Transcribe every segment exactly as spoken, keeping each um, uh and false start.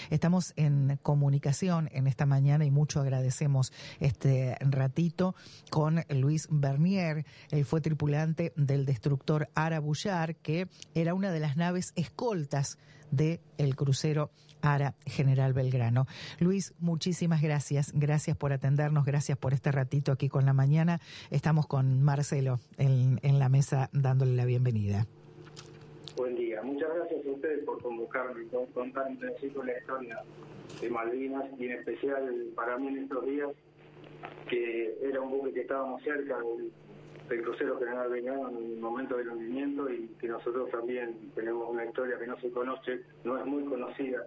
Estamos en comunicación en esta mañana y mucho agradecemos este ratito con Luis Bernier. Él fue tripulante del destructor Ara Bouchard, que era una de las naves escoltas del crucero Ara General Belgrano. Luis, muchísimas gracias. Gracias por atendernos, gracias por este ratito aquí con La Mañana. Estamos con Marcelo en, en la mesa dándole la bienvenida. Buen día. Muchas gracias a ustedes por convocarme y por contar un pedacito la historia de Malvinas, y en especial para mí en estos días, que era un buque que estábamos cerca del, del crucero General Belgrano en un momento del hundimiento, y que nosotros también tenemos una historia que no se conoce, no es muy conocida.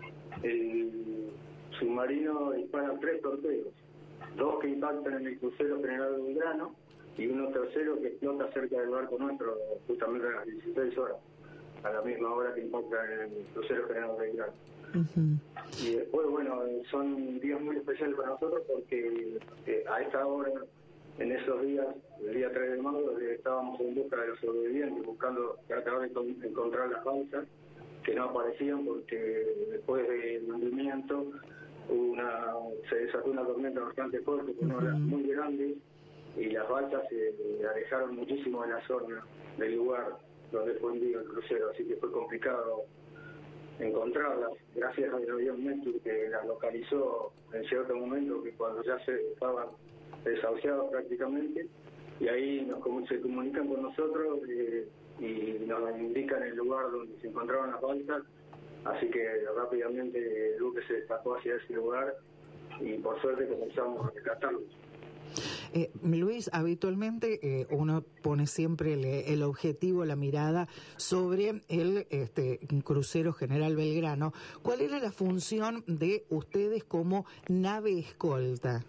El submarino dispara tres torpedos, dos que impactan en el crucero General Belgrano y uno tercero que explota cerca del barco nuestro justamente a las dieciséis horas, a la misma hora que impacta en el crucero General Belgrano. Uh-huh. Y después, bueno, son días muy especiales para nosotros porque eh, a esta hora, en esos días, el día tres de mayo, estábamos en busca de los sobrevivientes, buscando tratar de encontrar las balsas que no aparecían porque después del hundimiento una, se desató una tormenta bastante fuerte con olas uh-huh. muy grandes, y las balsas se alejaron muchísimo de la zona del lugar donde fue hundido el crucero, así que fue complicado encontrarlas. Gracias al avión Neptune, que las localizó en cierto momento, que cuando ya se estaban desahuciados prácticamente, y ahí nos, se comunican con nosotros eh, y nos indican el lugar donde se encontraban las balsas, así que rápidamente el buque se destacó hacia ese lugar y por suerte comenzamos a rescatarlos. Eh, Luis, habitualmente eh, uno pone siempre el, el objetivo, la mirada sobre el este, crucero General Belgrano. ¿Cuál era la función de ustedes como nave escolta?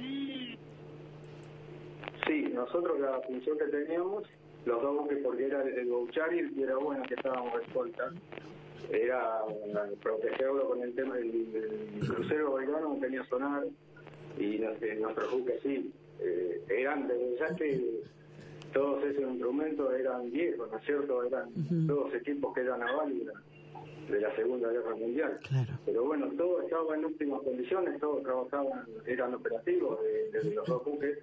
Sí, nosotros la función que teníamos, los dos buques, porque era el Bouchard y el Piedra Buena que estábamos escolta, era protegerlo con el tema del, del crucero Belgrano, no tenía sonar, y nuestros buques sí. Eh, eran de desastre, todos esos instrumentos eran viejos, ¿no es cierto? Eran uh-huh. todos equipos que eran navales de, de la Segunda Guerra Mundial. Claro. Pero bueno, todo estaba en óptimas condiciones, todos trabajaban, eran operativos de, de los dos buques,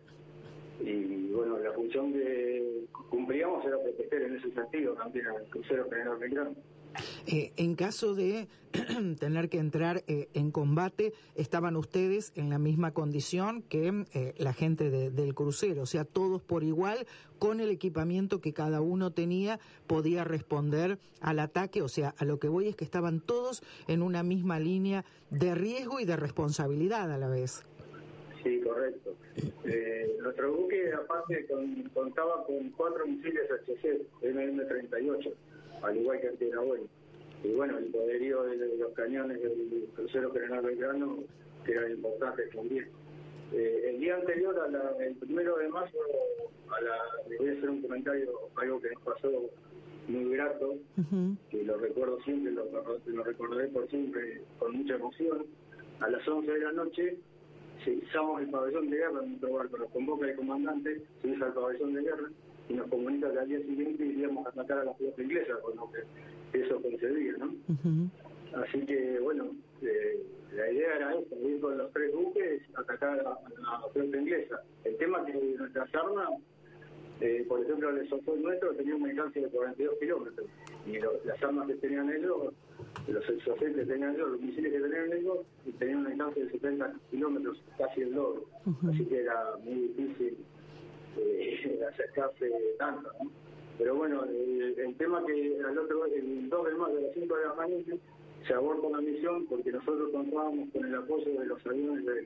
y bueno, la función que cumplíamos era proteger en ese sentido también al crucero General Belgrano. Eh, en caso de tener que entrar eh, en combate, estaban ustedes en la misma condición que eh, la gente de, del crucero, o sea, todos por igual, con el equipamiento que cada uno tenía, podía responder al ataque. O sea, a lo que voy es que estaban todos en una misma línea de riesgo y de responsabilidad a la vez. Sí, correcto. Eh, nuestro buque, aparte, con, contaba con cuatro misiles H C M M treinta y ocho, al igual que el Piedra Buena. Y bueno, el poderío de, de los cañones del crucero General Belgrano, que era importante también. Eh, el día anterior, a la, el primero de mayo, a la, le voy a hacer un comentario, algo que nos pasó muy grato, uh-huh. que lo recuerdo siempre, lo, lo recordaré por siempre con mucha emoción. A las once de la noche, se izamos el pabellón de guerra en nuestro barco, nos convoca el comandante, se iza el pabellón de guerra y nos comunica que al día siguiente iríamos a atacar a la flota inglesa, con lo que eso concedía, ¿no? Uh-huh. Así que, bueno, eh, la idea era esa, ir con los tres buques, atacar a, a la flota inglesa. El tema es que nuestras armas, eh, por ejemplo, el Exocet nuestro tenía un alcance de cuarenta y dos kilómetros, y lo, las armas que tenían ellos, los Exocet que tenían ellos, los misiles que tenían ellos, tenían un alcance de setenta kilómetros, casi el doble. Uh-huh. Así que era muy difícil eh, acercarse tanto, ¿no? Pero bueno, el, el tema que al otro, el dos de mayo a las cinco de la mañana se aborta la misión porque nosotros contábamos con el apoyo de los aviones del,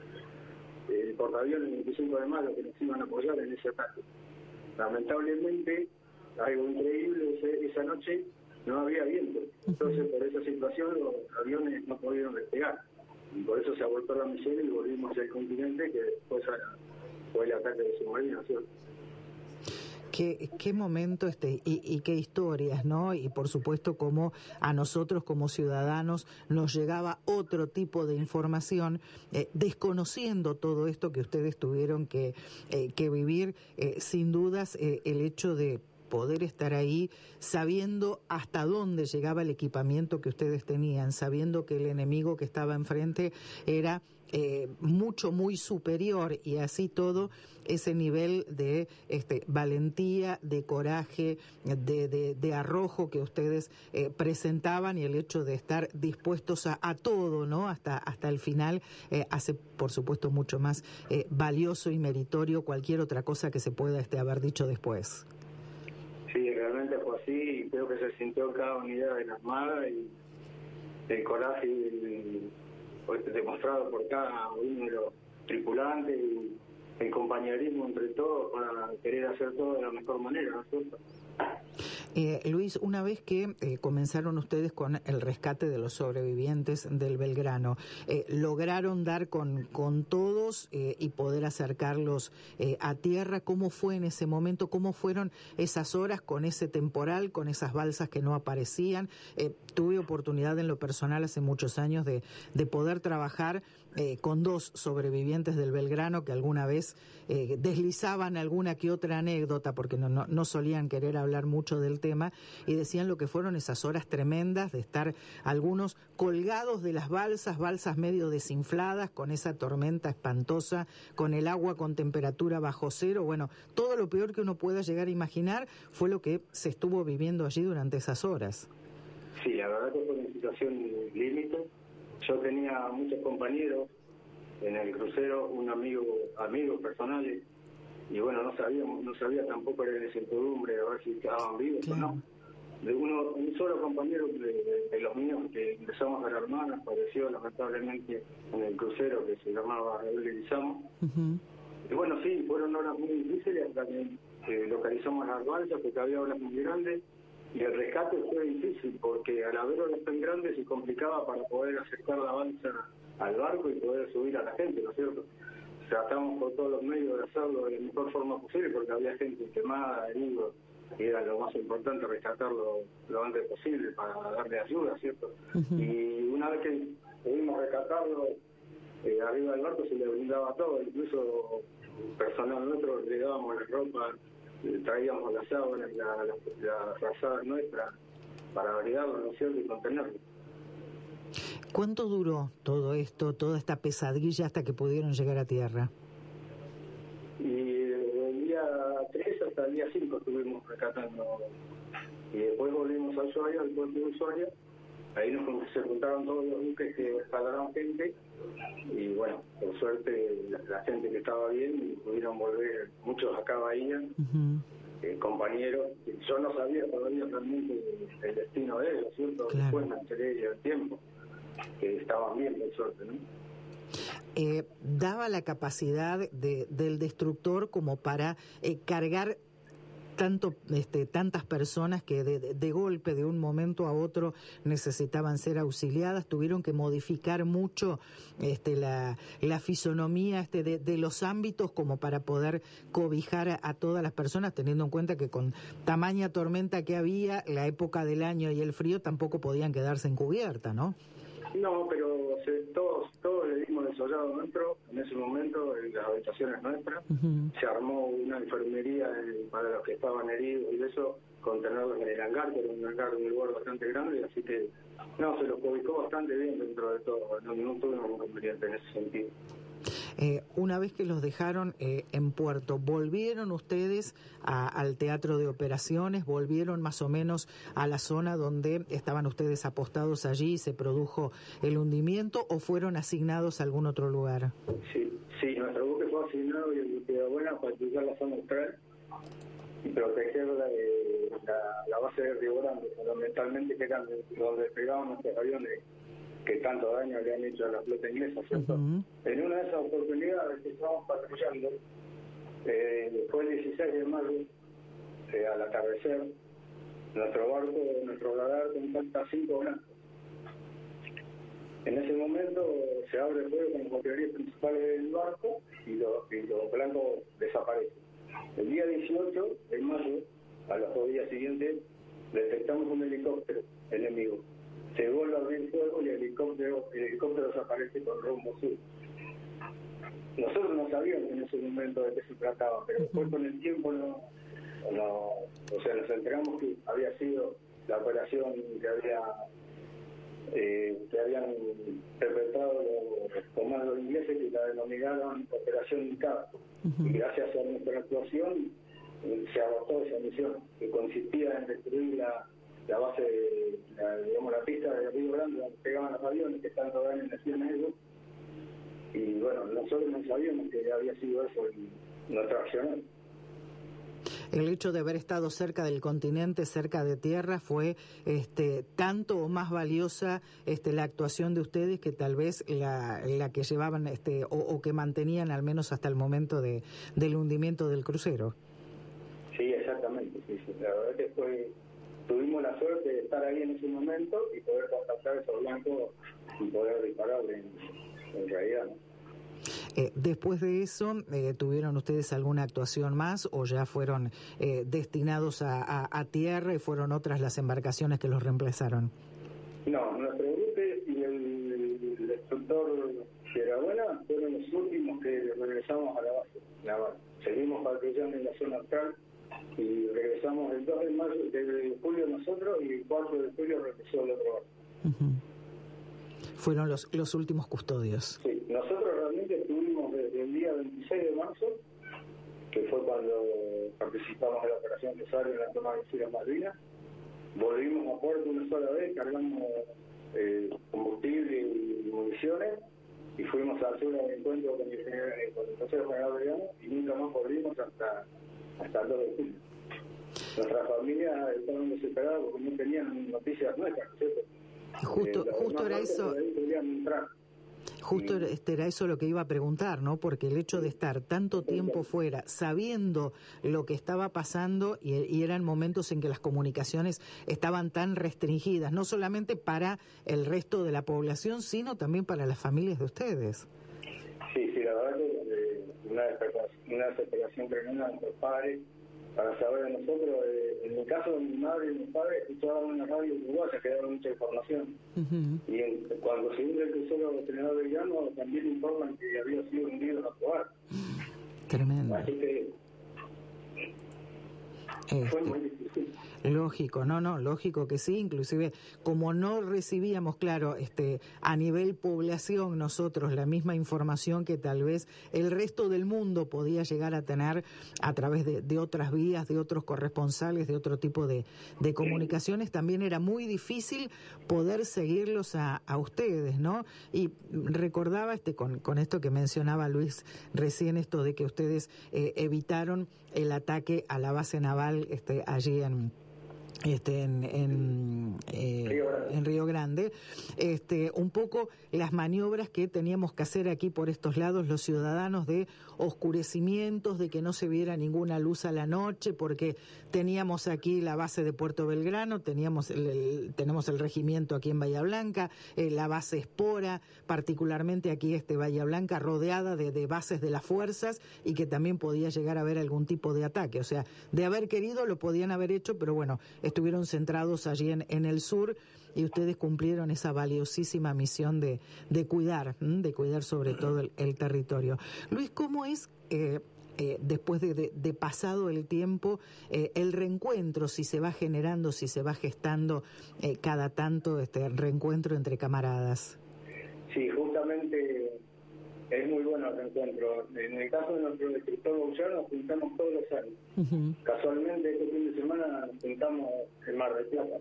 del portaaviones veinticinco de mayo que nos iban a apoyar en ese ataque. Lamentablemente, algo increíble, ese, esa noche no había viento, entonces por esa situación los aviones no pudieron despegar y por eso se abortó la misión y volvimos hacia el continente, que después fue el ataque de submarinos, ¿cierto? Qué, qué momento este y, y qué historias, ¿no? Y por supuesto como a nosotros como ciudadanos nos llegaba otro tipo de información, eh, desconociendo todo esto que ustedes tuvieron que, eh, que vivir, eh, sin dudas eh, el hecho de poder estar ahí sabiendo hasta dónde llegaba el equipamiento que ustedes tenían, sabiendo que el enemigo que estaba enfrente era eh, mucho, muy superior, y así todo ese nivel de este, valentía, de coraje, de, de, de arrojo que ustedes eh, presentaban, y el hecho de estar dispuestos a, a todo, ¿no? Hasta, hasta el final, eh, hace, por supuesto, mucho más eh, valioso y meritorio cualquier otra cosa que se pueda este, haber dicho después. Sí, realmente fue así, y creo que se sintió cada unidad de la Armada, y el coraje y el, demostrado por cada uno de los tripulantes, y el compañerismo entre todos para querer hacer todo de la mejor manera, ¿no es cierto? Eh, Luis, una vez que eh, comenzaron ustedes con el rescate de los sobrevivientes del Belgrano, eh, ¿lograron dar con, con todos eh, y poder acercarlos eh, a tierra? ¿Cómo fue en ese momento? ¿Cómo fueron esas horas con ese temporal, con esas balsas que no aparecían? Eh, tuve oportunidad en lo personal hace muchos años de, de poder trabajar eh, con dos sobrevivientes del Belgrano que alguna vez eh, deslizaban alguna que otra anécdota, porque no, no, no solían querer hablar mucho del tema, y decían lo que fueron esas horas tremendas de estar algunos colgados de las balsas, balsas medio desinfladas, con esa tormenta espantosa, con el agua con temperatura bajo cero. Bueno, todo lo peor que uno pueda llegar a imaginar fue lo que se estuvo viviendo allí durante esas horas. Sí, la verdad que fue una situación límite. Yo tenía muchos compañeros en el crucero, un amigo, amigos personales, y bueno, no sabíamos, no sabía tampoco era la incertidumbre de ver si estaban vivos claro. o no. De uno, un solo compañero de, de, de los míos que empezamos a la hermana, falleció lamentablemente en el crucero que se llamaba Raúl Leguizamo. Uh-huh. Y bueno, sí, fueron horas muy difíciles hasta que eh, localizamos las balsas, porque había olas muy grandes, y el rescate fue difícil porque al haber olas tan grandes se complicaba para poder acercar la balsa al barco y poder subir a la gente, ¿no es cierto? Tratamos por todos los medios de hacerlo de la mejor forma posible, porque había gente quemada, heridos, y era lo más importante rescatarlo lo antes posible para darle ayuda, ¿cierto? Uh-huh. Y una vez que pudimos rescatarlo, eh, arriba del barco se le brindaba todo, incluso personal nuestro le dábamos la ropa, le traíamos las sábanas, la, la, la frazada nuestra para abrigarlo, ¿no es cierto?, y contenerlo. ¿Cuánto duró todo esto, toda esta pesadilla hasta que pudieron llegar a tierra? Y desde el día tres hasta el día cinco estuvimos rescatando. Y después volvimos a Ushuaia, al puerto de Ushuaia. Ahí nos se juntaron todos los buques que jalaron gente. Y bueno, por suerte la, la gente que estaba bien, y pudieron volver muchos acá a Bahía, uh-huh. eh, compañeros. Yo no sabía todavía realmente el destino de ellos, ¿cierto? Claro. Después me enteré del tiempo que estaban bien, por suerte, ¿no? Eh, daba la capacidad de, del destructor como para eh, cargar tanto este, tantas personas que de, de, de golpe, de un momento a otro, necesitaban ser auxiliadas. Tuvieron que modificar mucho este, la, la fisonomía este, de, de los ámbitos como para poder cobijar a, a todas las personas, teniendo en cuenta que con tamaña tormenta que había, la época del año y el frío, tampoco podían quedarse en cubierta, ¿no? No, pero se, todos todos le dimos el soldado nuestro en ese momento en las habitaciones nuestras. Uh-huh. Se armó una enfermería en, para los que estaban heridos y eso, contenerlos en el hangar, que era un hangar de un lugar bastante grande, así que no, se los ubicó bastante bien dentro de todo, no, no tuvimos inconveniente en ese sentido. Eh, una vez que los dejaron eh, en puerto, ¿volvieron ustedes a, al teatro de operaciones? ¿Volvieron más o menos a la zona donde estaban ustedes apostados allí y se produjo el hundimiento, o fueron asignados a algún otro lugar? Sí, sí, nuestro buque fue asignado y el buque de Buena para patrullar la zona austral y proteger la, la, la base de Río Grande, fundamentalmente, que era donde pegaban nuestros aviones que tanto daño le han hecho a la flota inglesa, ¿cierto? Uh-huh. En una de esas oportunidades que estábamos patrullando, eh, fue el dieciséis de mayo, eh, al atardecer, nuestro barco, nuestro radar contacta cinco blancos. En ese momento se abre el fuego con los materiales principales del barco y los, y los blancos desaparecen. El día dieciocho de mayo, a los dos días siguientes, detectamos un helicóptero enemigo. Se vuelve a abrir fuego y el helicóptero, el helicóptero desaparece con rumbo sur. Nosotros no sabíamos en ese momento de qué se trataba, pero después con el tiempo no, no, o sea, nos enteramos que había sido la operación que había eh, que habían perpetrado los comandos ingleses, que la denominaron Operación Incap. Uh-huh. Y gracias a nuestra actuación eh, se agotó esa misión, que consistía en destruir la, la base, de, la, digamos, la pista de Río Grande, donde pegaban los aviones que están rodando en el cielo negro. Y bueno, nosotros no sabíamos que había sido eso nuestro accionar. El hecho de haber estado cerca del continente, cerca de tierra, fue este, tanto o más valiosa este, la actuación de ustedes que tal vez la, la que llevaban este, o, o que mantenían al menos hasta el momento de, del hundimiento del crucero. Sí, exactamente. Sí, sí. La verdad que fue, tuvimos la suerte de estar ahí en ese momento y poder contactar esos blancos y poder dispararle en, en realidad, ¿no? Eh, después de eso, eh, ¿tuvieron ustedes alguna actuación más o ya fueron eh, destinados a, a, a tierra y fueron otras las embarcaciones que los reemplazaron? No, nuestro buque y el, el destructor Sierra-Buena fueron los últimos que regresamos a la base naval. Seguimos patrullando en la zona austral y regresamos el dos de mayo, de julio nosotros, y el cuatro de julio regresó el otro barco. Uh-huh. Fueron los, los últimos custodios. Sí, nosotros realmente estuvimos desde el día veintiséis de marzo, que fue cuando participamos en la operación Rosario en la toma de Islas Malvinas. Volvimos a puerto una sola vez, cargamos eh, combustible y municiones y fuimos a hacer un encuentro con el, con el Consejo General Belgrano y nunca más volvimos hasta, hasta el dos de julio. Nuestras familias estaban desesperadas porque no tenían noticias nuestras, ¿cierto? Justo, eh, justo era eso. Justo este era eso lo que iba a preguntar, ¿no? Porque el hecho de estar tanto tiempo fuera, sabiendo lo que estaba pasando, y, y eran momentos en que las comunicaciones estaban tan restringidas, no solamente para el resto de la población, sino también para las familias de ustedes. Sí, sí, la verdad que eh, una desesperación, una desesperación tremenda de nuestros padres para saber de nosotros. Eh, en mi caso, mi madre y mi padre escuchaban una radio uruguaya que daba mucha información. Uh-huh. Y en, cuando se hunde el crucero General Belgrano, también informan que había sido hundido en otro barco. Tremendo. Así que este, fue muy difícil. Lógico, no, no, lógico que sí, inclusive como no recibíamos, claro, este, a nivel población nosotros la misma información que tal vez el resto del mundo podía llegar a tener a través de, de otras vías, de otros corresponsales, de otro tipo de, de comunicaciones, también era muy difícil poder seguirlos a, a ustedes, ¿no? Y recordaba este con, con esto que mencionaba Luis recién, esto de que ustedes eh, evitaron el ataque a la base naval este, allí en Este, en, en, eh, Río en Río Grande, este, un poco las maniobras que teníamos que hacer aquí por estos lados los ciudadanos de oscurecimientos, de que no se viera ninguna luz a la noche, porque teníamos aquí la base de Puerto Belgrano, teníamos el, el, tenemos el regimiento aquí en Bahía Blanca, eh, la base Espora, particularmente aquí este Bahía Blanca, rodeada de, de bases de las fuerzas y que también podía llegar a haber algún tipo de ataque. O sea, de haber querido lo podían haber hecho, pero bueno, estuvieron centrados allí en, en el sur y ustedes cumplieron esa valiosísima misión de, de cuidar, ¿m? de cuidar sobre todo el, el territorio. Luis, ¿cómo es, eh, eh, después de, de, de pasado el tiempo, eh, el reencuentro, si se va generando, si se va gestando eh, cada tanto este reencuentro entre camaradas? Sí, justamente es muy bueno el reencuentro. En el caso de nuestro destructor Bouchard nos juntamos todos los años. Uh-huh. Casualmente este fin de semana nos juntamos en Mar del Plata.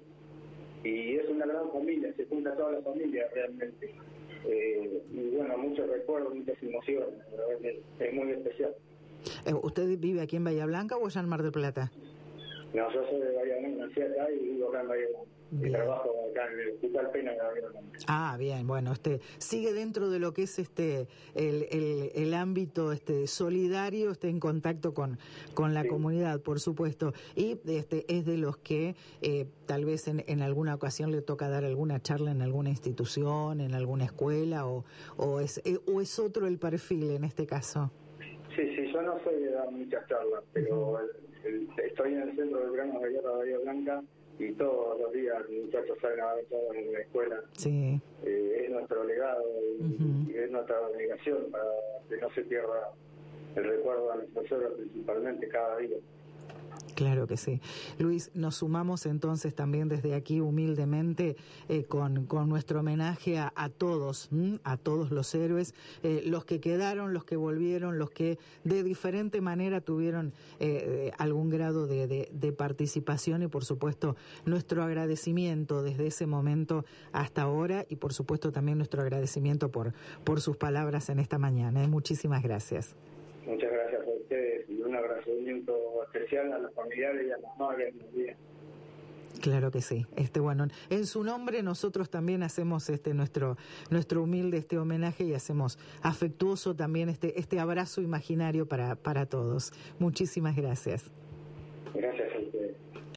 Y es una gran familia, se junta toda la familia realmente. Eh, y bueno, muchos recuerdos, muchas emociones, la verdad que es muy especial. ¿Usted vive aquí en Bahía Blanca o allá en Mar del Plata? No, yo soy de Bahía Blanca, nací acá y vivo acá en Bahía Blanca. Y trabajo acá en el Hospital Pena de Bahía Blanca. Ah, bien, bueno, este sigue dentro de lo que es este el, el, el ámbito este solidario, está en contacto con, con la sí. comunidad, por supuesto, y este es de los que eh, tal vez en, en alguna ocasión le toca dar alguna charla en alguna institución, en alguna escuela, o, o, es, eh, o es otro el perfil en este caso. Sí, sí, yo no soy de dar muchas charlas, pero uh-huh. el, el, estoy en el centro de Granos de Guerra de Bahía Blanca y todos los días los muchachos salen a ver todo en la escuela. Sí. Eh, es nuestro legado y, uh-huh. y es nuestra obligación para que no se pierda el recuerdo a nuestros héroes, principalmente cada día. Claro que sí. Luis, nos sumamos entonces también desde aquí humildemente eh, con, con nuestro homenaje a, a todos, ¿m? a todos los héroes, eh, los que quedaron, los que volvieron, los que de diferente manera tuvieron eh, algún grado de, de, de participación y por supuesto nuestro agradecimiento desde ese momento hasta ahora y por supuesto también nuestro agradecimiento por, por sus palabras en esta mañana. ¿eh? Muchísimas gracias. Muchas gracias a ustedes y un agradecimiento especial a los familiares y a las madres también. Claro que sí. Este bueno, en su nombre nosotros también hacemos este nuestro nuestro humilde este homenaje y hacemos afectuoso también este este abrazo imaginario para para todos. Muchísimas gracias. Gracias a ustedes.